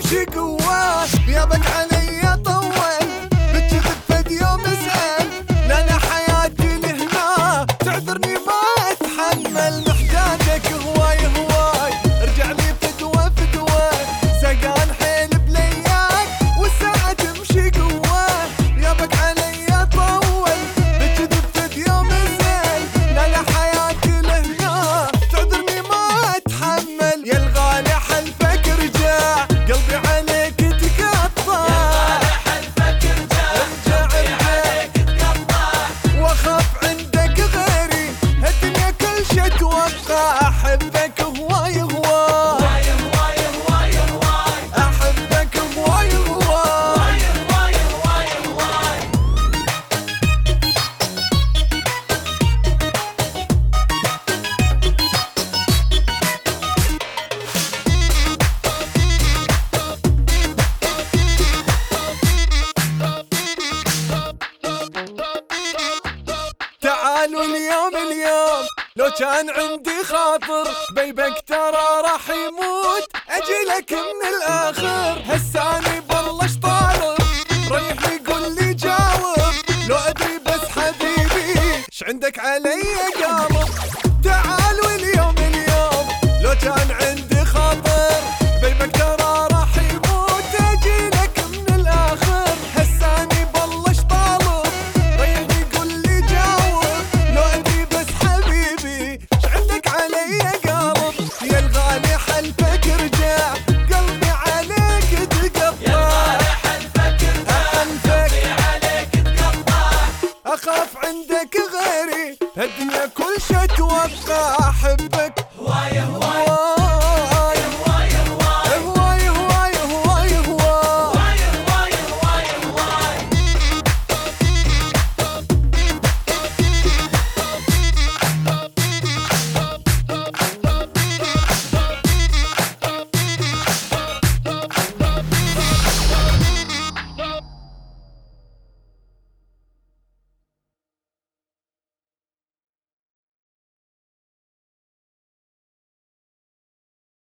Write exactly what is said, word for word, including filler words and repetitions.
تمشي قوة يابك علي طول بتشذب فد يوم اسأل لا لا حياتي لهنا تعذرني ما اتحمل محتاجك هواي هواي ارجع لي فدوة فدوة سقان حيل بلياك والساعة تمشي قوة يابك علي طول بتشذب فد يوم اسأل لا لا حياتي لهنا تعذرني ما اتحمل يا الغالي حلفك رجع قلبي عليك تقطع واخاف عندك غيري الدنيا كل شي اتوقع احبك هواي هواي احبك هواي هواي تعالوا اليوم اليوم لو كان عندي خاطر بيبك ترى راح يموت اجيلك من الاخر